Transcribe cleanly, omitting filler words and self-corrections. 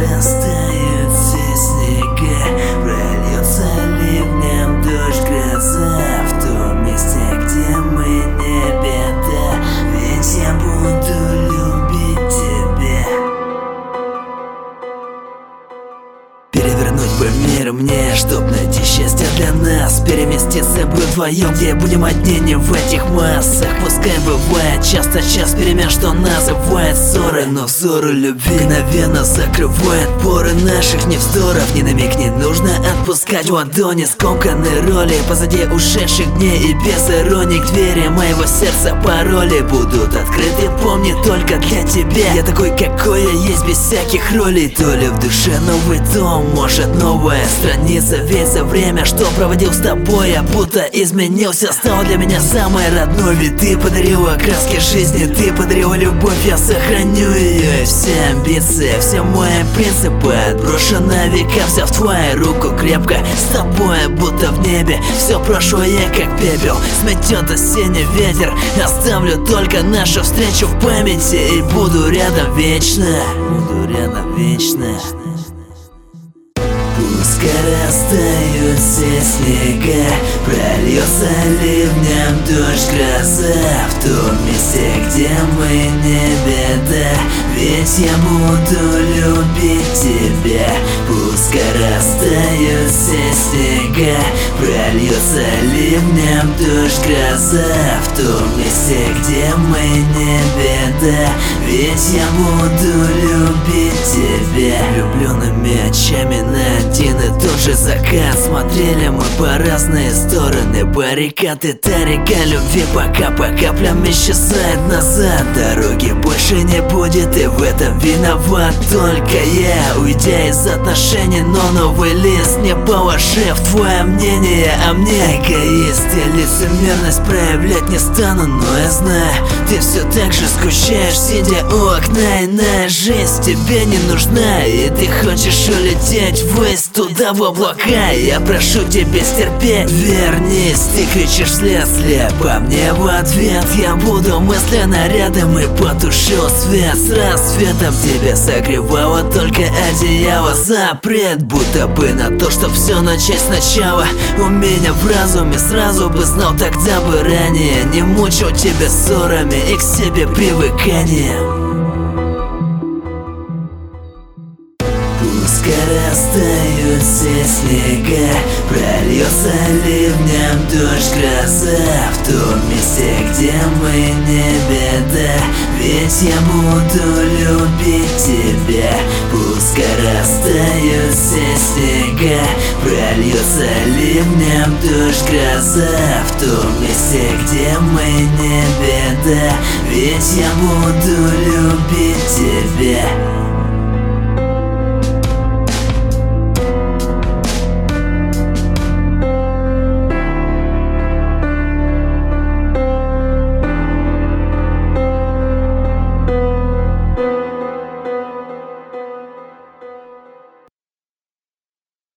растают все снега, прольется ливнем дождь, гроза в том месте, где мы, не беда, ведь я буду любить тебя. Перевернуть бы мир мне, чтоб найти счастье для нас, переместиться бы вдвоем, где будем одни, не в этих массах. Пускай бывает часто час перемен, что называет ссоры, но ссору любви мгновенно закрывает поры наших невздоров. Ни на миг не нужно отпускать ладони, скомканные роли позади ушедших дней, и без иронии к двери моего сердца пароли будут открыты, помни, только для тебя. Я такой, какой я есть, без всяких ролей. То ли в душе новый дом, может новая страница, ведь за время, что проводил с тобой, я будто изменился, стал для меня самой родной. Ведь ты подарила краски жизни, ты подарила любовь, я сохраню ее. И все амбиции, все мои принципы отброшу на века, взяв твою руку крепко. С тобой будто в небе, все прошлое как пепел сметет осенний ветер. Оставлю только нашу встречу в памяти и буду рядом вечно, буду рядом вечно. Пускай растают все снега, прольется ливнем дождь, гроза в том месте, где мы, не беда, ведь я буду любить тебя. Пускай растают все снега, прольется ливнем дождь, гроза в том месте, где мы, не беда, ведь я буду любить тебя. Влюбленными очами на один и тот же закат смотрели мы по разные стороны баррикад, и та река любви пока по каплям исчезает назад. Дороги больше не будет, и в этом виноват только я, уйдя из отношений, но новый лист не положив твое мнение о мне. Эгоист, я лицемерность проявлять не стану, но я знаю, ты все так же скучаешь, сидя у окна, иная жизнь тебе не нужна, и ты хочешь улететь ввысь, туда в облака. Я прошу тебя стерпеть, вернись, ты кричишь вслед, слепо мне в ответ. Я буду мысленно рядом и потушу свет. С рассветом тебя согревало только одеяло. Запрет будто бы на то, чтоб все начать сначала. У меня в разуме сразу бы знал, тогда бы ранее не мучил тебя ссорами и к себе привыканием. Пускай растают все снега, прольется ливнем дождь, гроза в том месте, где мы, не беда, ведь я буду любить тебя. Пускай растают все снега, прольется ливнем дождь, гроза в том месте, где мы, не беда, ведь я буду любить тебя.